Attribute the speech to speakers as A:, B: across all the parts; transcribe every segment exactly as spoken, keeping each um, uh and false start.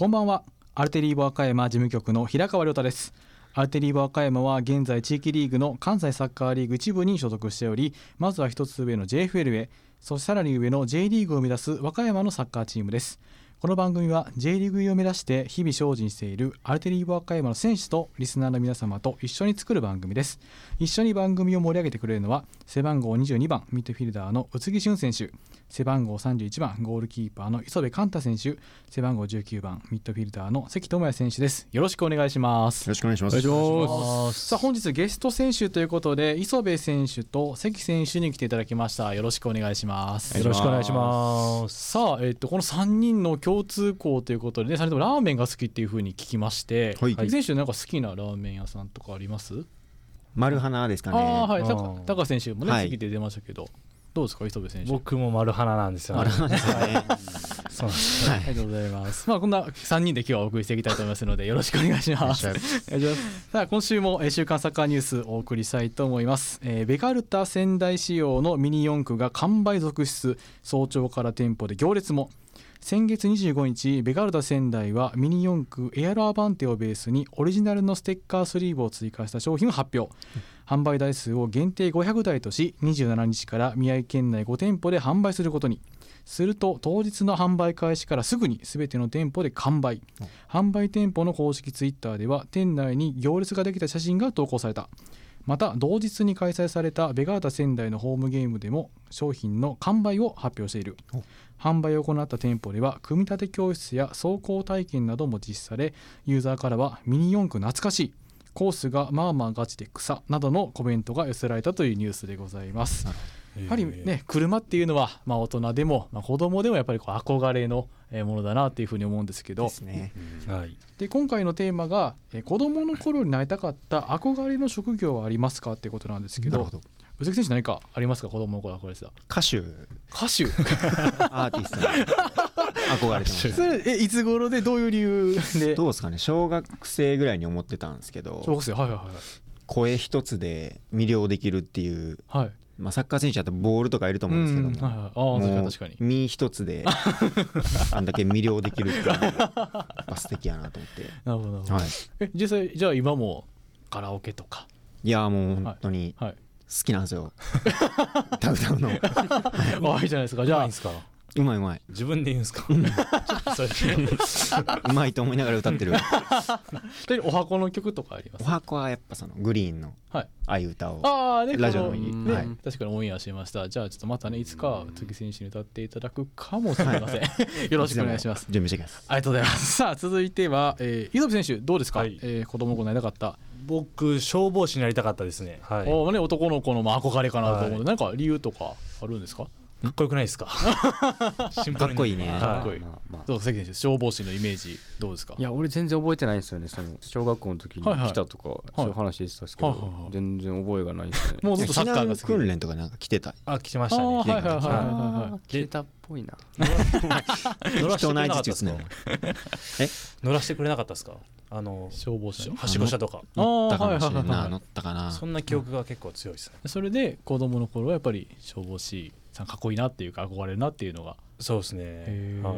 A: こんばんは。アルテリーボ和歌山事務局の平川亮太です。アルテリーボ和歌山は現在地域リーグの関西サッカーリーグ一部に所属しており、まずは一つ上の ジェイエフエル へ、そしてさらに上の J リーグを目指す和歌山のサッカーチームです。この番組は J リーグ入りを目指して日々精進しているアルテリーボ和歌山の選手とリスナーの皆様と一緒に作る番組です。一緒に番組を盛り上げてくれるのは背番号にじゅうにばんミッドフィルダーの宇津木俊選手、背番号さんじゅういちばんゴールキーパーの磯部寛太選手、背番号じゅうきゅうばんミッドフィルダーの関智也選手です。よろしくお願いします。
B: よろしくお願いします。
A: さあ本日ゲスト選手ということで磯部選手と関選手に来ていただきました。よろしくお願いします。
C: よろしくお願いします。
A: さあ、えっと、このさんにんの共通項ということで、ね、さんにんともラーメンが好きっていう風に聞きまして、はい、関選手なんか好きなラーメン屋さんとかあります？
B: 丸花ですかね。
A: あ、はい、高選手もね、はい、好きで出ましたけど、どうですか磯部選手？
C: 僕も丸花なんですよね。
B: 丸花ですね。
A: そうなんですね、はい、ありがとうございます。まあ、こんなさんにんで今日はお送りしていきたいと思いますのでよろしくお願いします。さあ今週も週刊サッカーニュースお送りしたいと思います。えー、ベガルタ仙台仕様のミニ四駆が完売続出、早朝から店舗で行列も。先月にじゅうごにち、ベガルタ仙台はミニ四駆エアロアバンテをベースにオリジナルのステッカースリーブを追加した商品を発表。販売台数を限定ごひゃくだいとし、にじゅうしちにちから宮城県内ご店舗で販売することに。すると当日の販売開始からすぐに全ての店舗で完売。販売店舗の公式ツイッターでは店内に行列ができた写真が投稿された。また同日に開催されたベガルタ仙台のホームゲームでも商品の完売を発表している。販売を行った店舗では組み立て教室や走行体験なども実施され、ユーザーからはミニ四駆懐かしい、コースがまあまあガチで草などのコメントが寄せられたというニュースでございます。やはりね、車っていうのは、まあ、大人でも、まあ、子供でもやっぱりこう憧れのものだなというふうに思うんですけど、
B: ですね。
A: はい、で今回のテーマが子供の頃になりたかった憧れの職業はありますかっていうことなんですけど、宇崎選手何かありますか？子供の頃憧れてた
B: 歌手
A: 歌手
B: アーティストに憧れてました。
A: それえいつ頃でどういう理由で？
B: どうですかね、小学生ぐらいに思ってたんですけど、
A: 小学生、はいはいはい、
B: 声一つで魅了できるっていう、はい、まあ、サッカー選手だとボールとかいると思うんですけども、
A: はいはい、あもう確かに
B: 身一つであんだけ魅了できるっていうのがやっぱ素敵やなと思って。
A: なるほど、はい、え実際じゃあ今もカラオケとか？い
B: やもう本当に好きなんですよ、歌う歌うの。
A: あいいじゃないですか。じゃあいいですか？
B: うまいうまい。
C: 自分で言うんですか？
B: うまいと思いながら歌ってる。
A: お箱の曲とかあります？
B: お箱はやっぱそのグリーンのああいう歌を、
A: あ、ね、
B: ラジオの上に、
A: ね、はい、確かにオンエアしました。じゃあちょっとまたねいつか次選手に歌っていただくかもしれません。よろしくお願いします。
B: 準備してきます。
A: ありがとうございます。さあ続いては、えー、磯部選手どうですか？はい、えー、子供の頃なりたかった。
C: 僕消防士になりたかったですね。はい、
A: お、ね、男の子の憧れかなと思うので、はい、なんか理由とかあるんですか？
C: かっこよくないですか？
B: シンプルにかっこいいね。
A: かっこいい。まあまあ、どう関選手消防士のイメージどうですか？
D: いや俺全然覚えてないんですよね。その小学校の時に来たとか、はいはい、そういう話してたんですけど、はいはいはい、全然覚えがないですね。
A: もうずっとサッカーが好き。
B: 訓練とかなんか来てた？
C: あ、来てましたね。
A: はいはいはいはい。
D: 来てたっぽいな。
C: 乗らしてくれなかったですか？
B: え？
C: 乗らしてくれなかったですか？あの
A: 消防士
C: はしご車とか
B: 乗ったかもしれんな。乗ったかな。
C: そんな記憶が結構強いですね。
A: それで子供の頃はやっぱり消防士さんかっこいいなっていうか憧れるなっていうのが。
C: そうですね。
A: はい、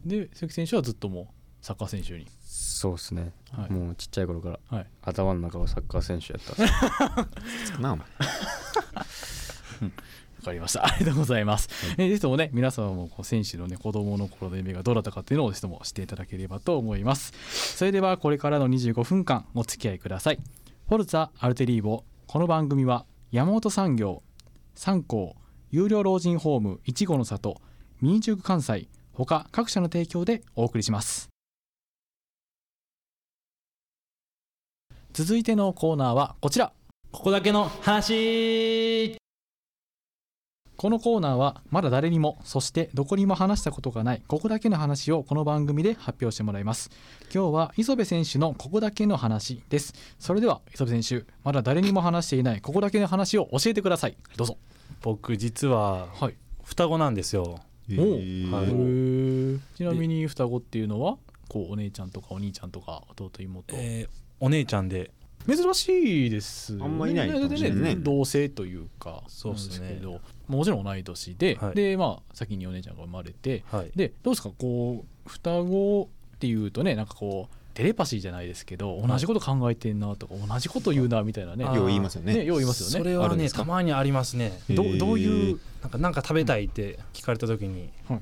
A: で関選手はずっともうサッカー選手に。
D: そうですね、はい、もうちっちゃい頃から、はい、頭の中はサッカー選手やった
B: なお前
A: わかりました。ありがとうございます。えー、ぜひともね皆様もこう選手のね子供の頃の夢がどうだったかっていうのをぜひとも知っていただければと思います。それではこれからのにじゅうごふんかんお付き合いください。フォルツァアルテリーボ。この番組は山本産業、三幸、有料老人ホームいちごの里、ミニ塾関西他各社の提供でお送りします。続いてのコーナーはこちら、
C: ここだけの話。
A: このコーナーはまだ誰にもそしてどこにも話したことがないここだけの話をこの番組で発表してもらいます。今日は磯部選手のここだけの話です。それでは磯部選手、まだ誰にも話していないここだけの話を教えてください。どうぞ。
C: 僕実は双子なんですよ。
A: へー、はい、ちなみに双子っていうのはこうお姉ちゃんとかお兄ちゃんとか弟妹、
C: えー、お姉ちゃんで
A: 珍しいです、
B: あんまいないかもしれないね。
A: 同性というかそうですけど、もちろん同い年で、はい、でまあ先にお姉ちゃんが生まれて、はい、でどうですかこう双子っっていうとねなんかこうテレパシーじゃないですけど同じこと考えてんなとか同じこと言うなみたいなね
B: よう言いますよね。
A: ねよう言いますよね。
C: それはねたまにありますね。どどういうなんかなんか食べたいって聞かれた時に、はい、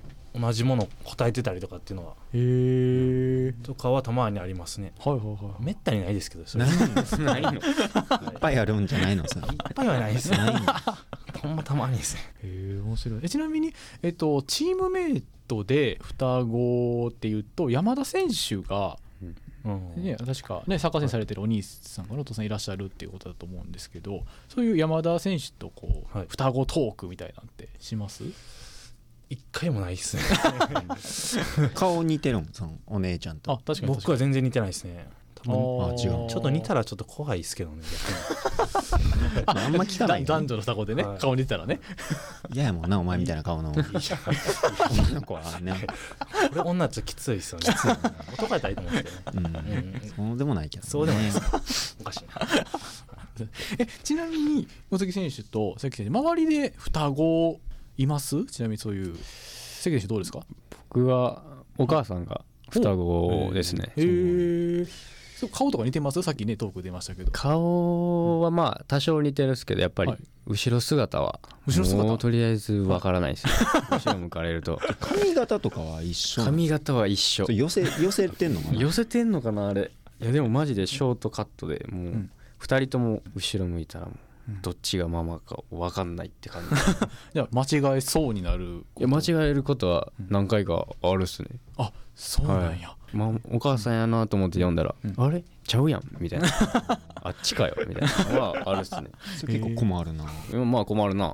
C: 同じもの答えてたりとかっていうのは
A: へー
C: とかはたまにありますね。
A: はいはいはい。
C: めったにないですけどそれ
B: ないのいっぱいあるんじゃないのそれ
C: いっぱいはないですねほんまたまにですね。
A: へえ面白い。えちなみに、えっと、チームメイトで双子っていうと山田選手がうんね、確か、ね、サッカー選手されてるお兄さんがお父さんいらっしゃるっていうことだと思うんですけどそういう山田選手とこう、はい、双子トークみたいなんてします？
C: 一回もないですね
B: 顔似てるもんそのお姉ちゃんと。
C: あ確かに僕は全然似てないですね。
B: ああ違うち
C: ょっと似たらちょっと怖いですけどね
B: あ, あんま聞かない、ね、
A: 男女の双子でね、はい、顔似てたらね
B: 嫌やもんなお前みたいな顔の女の子はね
C: これ女はちょっときついですよね男やったらいいと思うんですけどね、うんうん、
B: そうでもないけど、ね、
C: そうでもないですおかしいな
A: えちなみに大関選手と関選手周りで双子います？ちなみにそういう関選手どうですか？
D: 僕はお母さんが双子ですね。
A: へー顔とか似てます？さっきねトーク出ましたけど
D: 顔はまあ多少似てるんですけどやっぱり後ろ姿はもうとりあえずわからないですね後ろ向かれると
B: 髪型とかは一緒？
D: 髪型は一緒。
B: 寄せ寄せてんのかな
D: 寄せてんのかなあれ。いやでもマジでショートカットでもうふたりとも後ろ向いたらもうどっちがママか分かんないって感じ
A: じゃあ間違えそうになる
D: いや間違えることは何回かあるっすね、
A: うん、あそうなんや、
D: はいまあ、お母さんやなと思って読んだら、うん、あれちゃうやんみたいなあっちかよみたいなのはあるっすね
B: それ結構困るな、
D: えー、まあ困るな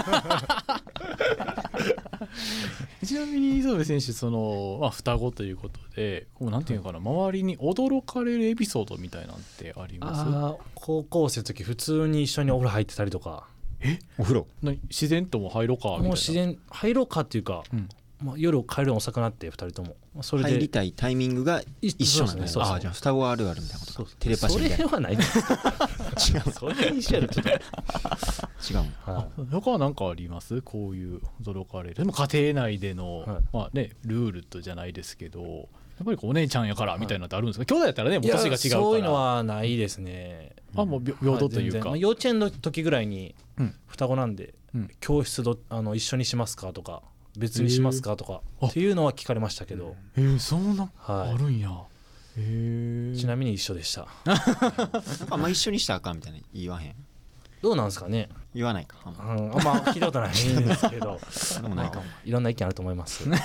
A: ちなみに磯部選手その、まあ、双子ということでこうなんていうのかな周りに驚かれるエピソードみたいなんてあります？
C: あ高校生の時普通に一緒にお風呂入ってたりとか。
A: え
B: お風呂
A: 自然とも入ろうかみたいな。
C: もう自然入ろうかっていうか、うんまあ、夜帰るの遅くなってふたりとも
B: それで入りたいタイミングが一緒なんですね。ああじゃあ双子あるあるみたいなことか。テレパシーみたいな。
C: それはないです違うそれ一緒やろちょっと
B: 違う、
A: はい、他は何かあります？こういう驚かれるでも家庭内での、はいまあね、ルールとじゃないですけどやっぱりこうお姉ちゃんやからみたいなのってあるんですか？はい、兄弟やったらねもう年が違うから
C: そういうのはないですね。
A: あもう平等というか、
C: まあ、幼稚園の時ぐらいに双子なんで、うん、教室どあの一緒にしますかとか別にしますかとかっていうのは聞かれましたけど。
A: えー、そんな、はい、あるんや。
C: へちなみに一緒でした
B: あんま一緒にしたらあかんみたいな言わへん？
C: どうなんですかね。
B: 言わないか。
C: あんま、うん、あんま聞いたことないんですけどでもないかも、まあ、いろんな意見あると思います、はい、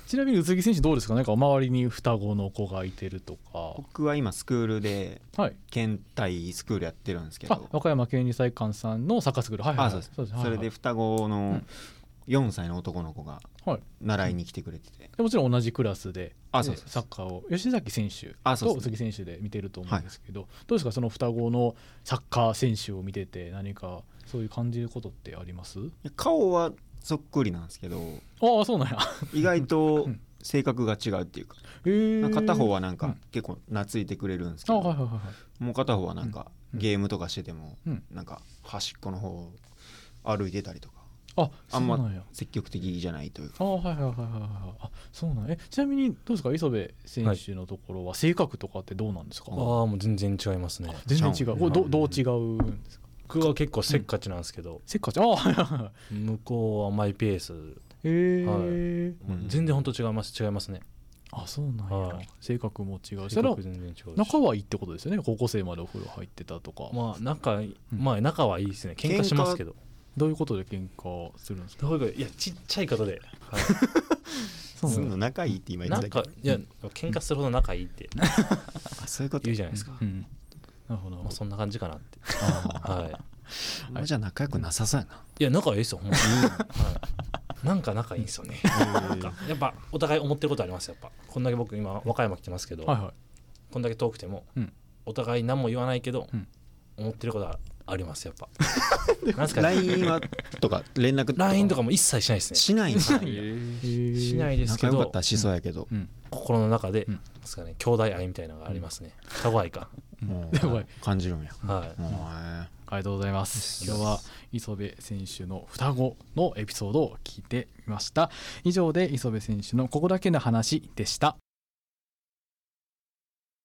A: ちなみに宇津木選手どうですか？なんか周りに双子の子がいてるとか。
B: 僕は今スクールで、はい、県対スクールやってるんですけど、
A: あ和歌山県立体育館さんのサッカースクール、はいはいはい、あそうです。
B: それで双子のよんさいの男の子が習いに来てくれてて、
A: でもちろん同じクラスで
B: あそうそう
A: サッカーを吉崎選手と宇津木選手で見てると思うんですけど、はい、どうですかその双子のサッカー選手を見てて何かそういう感じることってあります？
B: 顔はそっくりなんですけど、
A: ああそうなんや
B: 意外と性格が違うっていうか、うん、片方はなんか結構懐いてくれるんですけど、うんはいはいはい、もう片方はなんかゲームとかしてても、うん、なんか端っこの方を歩いてたりとか、
A: あ,
B: あんま積極的じゃないというか。
A: あはいはいはいはいあそうなんえちなみにどうですか磯部選手のところは性格とかってどうなんですか？
C: はい、ああもう全然違いますね。
A: 全然違う。これ ど, どう違うんですか？
C: 僕は結構せっかちなんですけど、うん、
A: せっかちああ
C: 向こうはマイペース。
A: へえ、
C: はいうん、全然本当違います違いますね。
A: あそうなんや、はい、性格も違うし
C: 性格全然違うし
A: 仲はいいってことですよね。高校生までお風呂入ってたとか。
C: まあ仲、うん、まあ仲はいいですね。喧嘩しますけど。
A: どういうことで喧嘩するんですか？
C: どういうこといやちっちゃいことで、はい、
B: そうすんの仲いいって今言ってたけど、
C: いや喧嘩するほど仲いいって
B: あそういうこと
C: 言うじゃないですか、
A: うんうん、なるほど、
C: まあ、そんな感じかなって
B: あ、はい、じゃあ仲良くなさそうやな。
C: いや仲いいですよほんまに、はい、なんか仲いいんですよねなんかやっぱお互い思ってることありますやっぱこんだけ僕今和歌山来てますけど、はいはい、こんだけ遠くても、うん、お互い何も言わないけど、うん、思ってることはありますやっぱ
B: なんすか、ね、ライン はとか連絡とか
C: ライン とかも一切しないですね。
B: しないんですね
C: しないですけど
B: 仲良かったらしそうやけど、うん、
C: 心の中で、うん、ですかね兄弟愛みたいなのがありますね。双子愛か
B: もう感じるんや、
A: はい、もうありがとうございます。今日は磯部選手の双子のエピソードを聞いてみました。以上で磯部選手のここだけの話でした。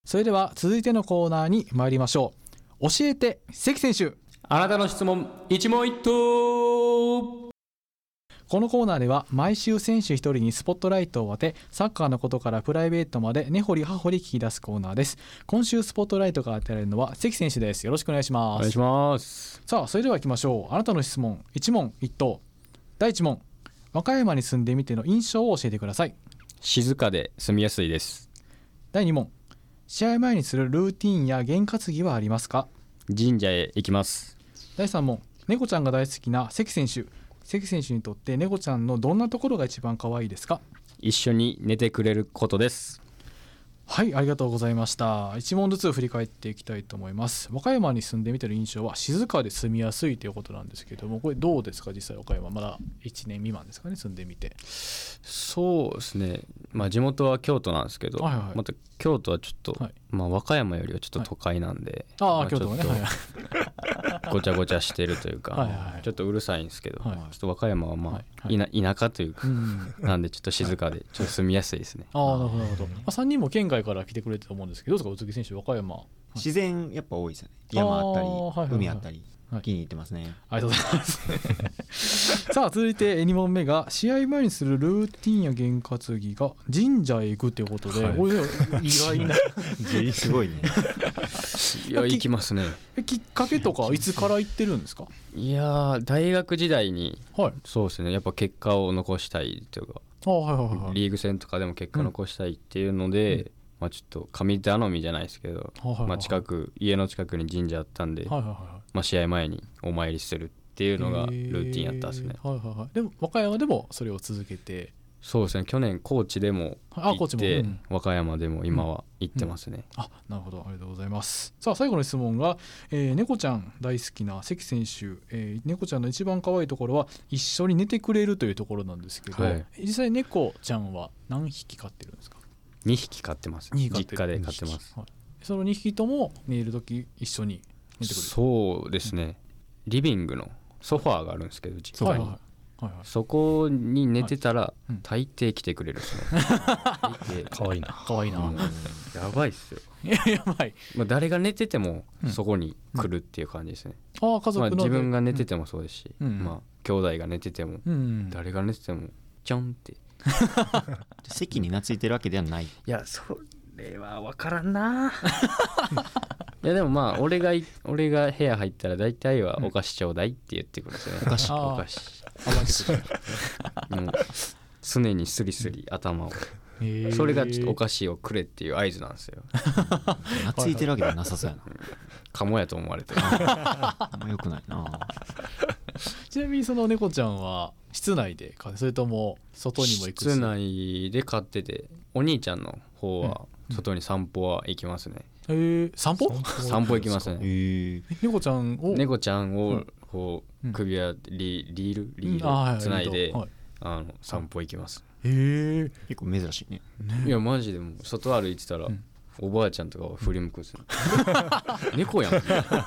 A: それでは続いてのコーナーに参りましょう。教えて関選手、
D: あなたの質問一問一答。
A: このコーナーでは毎週選手一人にスポットライトを当て、サッカーのことからプライベートまで根掘り葉掘り聞き出すコーナーです。今週スポットライトが当てられるのは関選手です。よろしくお願いします。
D: お願いします。
A: さあそれでは行きましょう。あなたの質問一問一答。だいいち問、和歌山に住んでみての印象を教えてください。
D: 静かで住みやすいです。
A: だいに問、試合前にするルーティンや験担ぎはありますか？
D: 神社へ行きます。
A: だいさん問、猫ちゃんが大好きな関選手、関選手にとって猫ちゃんのどんなところが一番可愛いですか？
D: 一緒に寝てくれることです。
A: はい、ありがとうございました。いち問ずつ振り返っていきたいと思います。和歌山に住んでみてる印象は静かで住みやすいということなんですけども、これどうですか？実際和歌山まだいちねん未満ですかね、住んでみて。
D: そうですね、まあ地元は京都なんですけど、はいはい、また京都はちょっと、はい、まあ和歌山よりはちょっと都会なんで、
A: はい、ああ、
D: まあ、
A: 京都はね、はいはい
D: ごちゃごちゃしてるというか、はいはい、ちょっとうるさいんですけど、はい、ちょっと和歌山はまあ、はいはい、田舎というか、うん、なんでちょっと静かでちょっと住みやすいですね。
A: ああ、なるほどなるほど。まあ、さんにんも県外から来てくれてたと思うんですけど、どうですか宇津木選手、和歌山、はい、
B: 自然やっぱ多いですよね。山あったり、はいはいはい、海あったり、はい、気に入ってますね。
A: ありがとうございますさあ続いてに問目が、試合前にするルーティンや験担ぎが神社へ行くということで、はい、おい意外な
B: すごいね
D: いや行きますね。
A: きっかけとかいつから行ってるんですか？
D: いや大学時代に、はい、そうですね、やっぱ結果を残したいというか、あ、はいはいはい、リーグ戦とかでも結果残したいっていうので、うん、まあ、ちょっと神頼みじゃないですけど、はいはいはい、まあ、近く家の近くに神社あったんで、はいはいはい、まあ、試合前にお参りするっていうのがルーティンやったんですね。はいはいはい、
A: でも和歌山でもそれを続けて。
D: そうですね、去年高知でも行って、うん、和歌山でも今は行ってますね、
A: うんうん、あ、なるほど、ありがとうございます。さあ最後の質問が、えー、猫ちゃん大好きな関選手、えー、猫ちゃんの一番可愛いところは一緒に寝てくれるというところなんですけど、はい、実際猫ちゃんは何匹飼ってるんですか？
D: にひき飼ってます。実家で飼ってます、はい、
A: そのにひきとも寝るとき一緒に寝てくれる？
D: そうですね、うん、リビングのソファーがあるんですけど実家に、はいはいはいはい、そこに寝てたら大抵来てくれるですね、
C: はいうん、かわいいな
A: かわいいな、うん、
D: やばいっすよ
A: やばい、
D: まあ、誰が寝ててもそこに来るっていう感じですね、
A: うんうん、あ、家族の、
D: まあ、自分が寝ててもそうですし、うんまあ、兄弟が寝てても、うん、誰が寝ててもちょんって
B: 席に懐いてるわけではない。い
D: やそれは分からんないやでもまあ俺が俺が部屋入ったら大体はお菓子ちょうだいって言ってくるんですよね、うん、お菓子お菓子もう常にスリスリ頭を、それがちょっとお菓子をくれっていう合図なんですよ
B: 懐いてるわけじゃなさそうやな
D: かもやと思われてる
B: あんまよくないな
A: ちなみにその猫ちゃんは室内で飼ってそれとも外にも行くし？
D: 室内で飼ってて、お兄ちゃんの方は外に散歩は行きますね、
A: うんうん、えー、散歩
D: 散歩行きますね、え
A: ー、猫ちゃんを
D: 猫ちゃんをこう、うん、首輪リリールリールつないで、うん、あの散歩行きます。
A: へえー、
B: 結構珍しいね。
D: いやマジでも外歩いてたら、うん、おばあちゃんとかは振り向くんですよ猫やん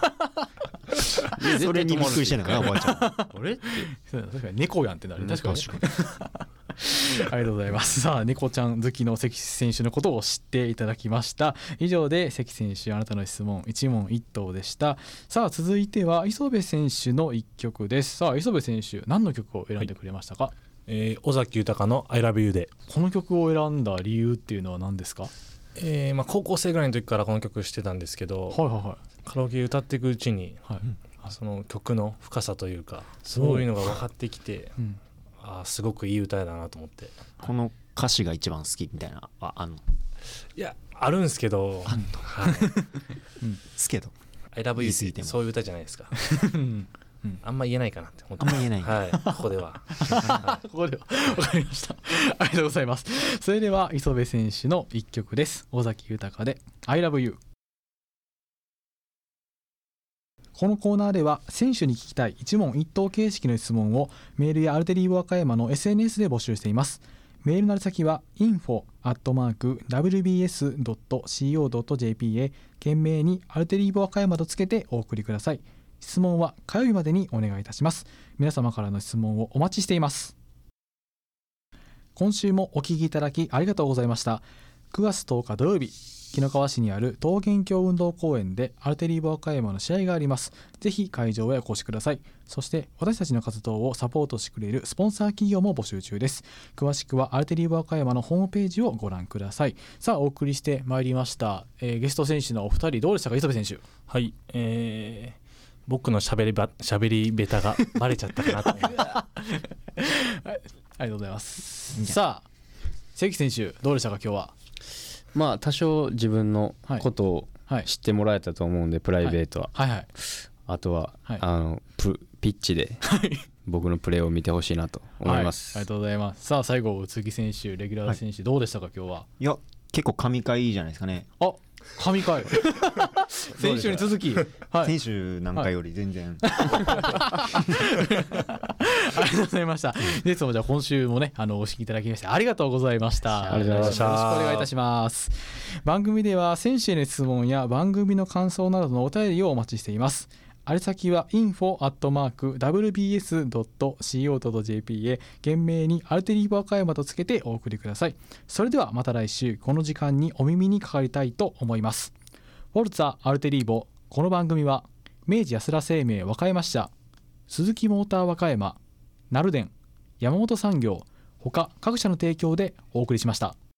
B: それにびっくりしてんのかなおばあちゃんあ
A: れって確かに猫やんってなる、確かにありがとうございます。さあ猫ちゃん好きの関選手のことを知っていただきました。以上で関選手あなたの質問一問一答でした。さあ続いては磯部選手の一曲です。さあ磯部選手何の曲を選んでくれましたか？はい、
C: えー、尾崎豊の I love you で。
A: この曲を選んだ理由っていうのは何ですか？
C: えーまあ、高校生ぐらいの時からこの曲してたんですけど、はいはいはい、カラオケ歌っていくうちに、はい、その曲の深さというかそういうのが分かってきて、うん、あすごくいい歌だなと思って。
B: この歌詞が一番好きみたいなああの
C: いやあるんですけどあんの、はい
B: うん、すけど
C: I love you ってそういう歌じゃないですかうん、あんま言えないかなって思って。
B: あんま言えない、
C: はい、ここでは、は
A: い、ここでは分かりましたありがとうございます。それでは磯部選手の一曲です。尾崎豊で I love you。 このコーナーでは選手に聞きたい一問一答形式の質問をメールやアルテリー和歌山の エスエヌエス で募集しています。メールの宛先は インフォ アットマーク ダブリュービーエス ドット シーオー ドット ジェーピー へ懸命にアルテリー和歌山とつけてお送りください。質問は火曜日までにお願いいたします。皆様からの質問をお待ちしています。今週もお聞きいただきありがとうございました。くがつとおか土曜日、 紀の川市にある桃源郷運動公園でアルテリーボ和歌山の試合があります。ぜひ会場へお越しください。そして私たちの活動をサポートしてくれるスポンサー企業も募集中です。詳しくはアルテリーボ和歌山のホームページをご覧ください。さあお送りしてまいりました、えー、ゲスト選手のお二人どうでしたか。磯部選手。
C: はい、えー、僕のしゃべりばしゃべりベタがバレちゃったかなと思いますはい、
A: ありがとうございます。さあ関選手どうでしたか今日は。
D: まあ多少自分のことを知ってもらえたと思うんで、はい、プライベートは、
A: はいはいはい、
D: あとは、はい、あのプピッチで僕のプレーを見てほしいなと思います、
A: はい、ありがとうございます。さあ最後宇津木選手レギュラー選手どうでしたか今日は。
B: いや結構神回いいじゃないですかね。
A: あ神回先週に続き、
B: はい、先週なんかより全然、
A: はい、ありがとうございました。ですもじゃあ今週もねあのお聞きいただきましてありがとうございました。
C: ありがとうございました。
A: よろしくお願いいたします。番組では選手への質問や番組の感想などのお便りをお待ちしています。あれ先は インフォ アットマーク ダブリュービーエス ドット シーオー ドット ジェーピー へ懸命にアルテリーボ和歌山とつけてお送りください。それではまた来週この時間にお耳にかかりたいと思います。フォルツァアルテリーボ。この番組は明治安田生命和歌山支社、鈴木モーター和歌山、ナルデン、山本産業他各社の提供でお送りしました。